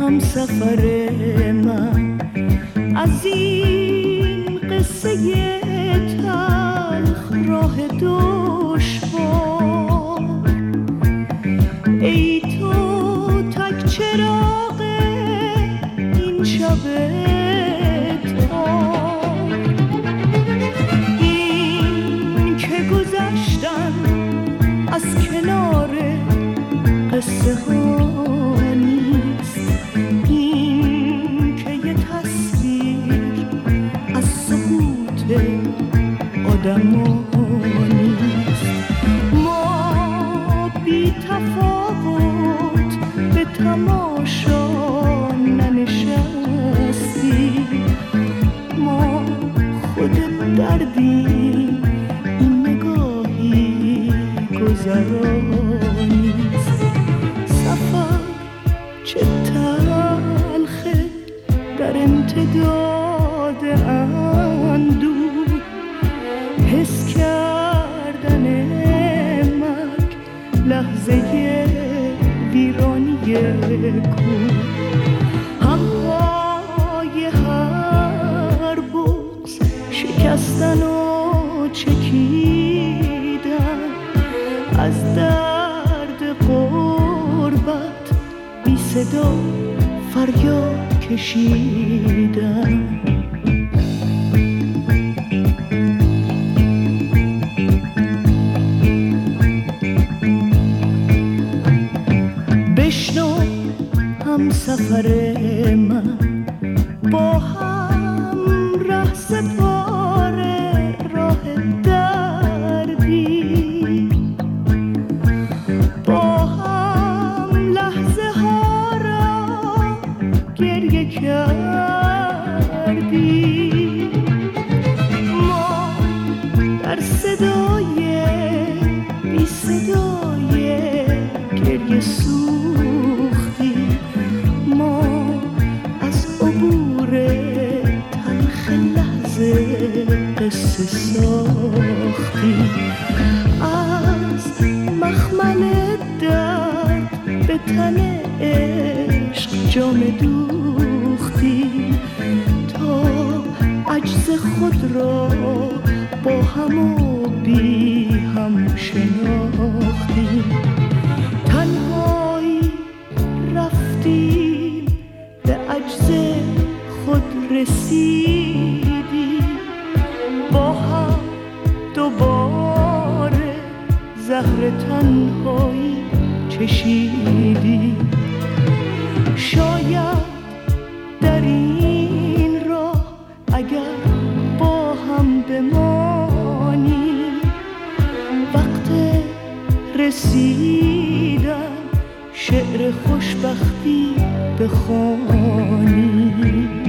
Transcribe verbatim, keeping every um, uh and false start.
همسفر من از این قصه تلخ راه دشوار. ای تو تک چراغ این شب تار، این که گذشتن از کنار قصه ها نیست، این که یه تصویر از سقوط آدم ها نیست. ما بی تفاوت به تماشا ننشستیم، ما خود دردیم، این نگاهی گذرانیست. سفر چه تلخه در امتداد اندوه، حس کردن مرگ لحظه ویرانی کوه. همهای هر بغض شکستن و چکیدن، از درد غربت بی صدا فریاد کشیدن. بشنو همسفر من، با هم ره سپاره راه دردی، با هم لحظه ها را گریه کردی. ما در صدای بی صدای گریه سوختی، ما از عبور تلخ لحظه قصه ساختی. از مخمل درد به تن عشق جام دوختی، تا عجز خود را با هم و بی هم شناختی. تنهایی رفتیم به عجز خود رسیدی، با هم دوباره زهر تنهایی چشیدی. شاید در این راه اگر با هم بمانی، وقت رسیدن شعر خوشبختی بخوانی.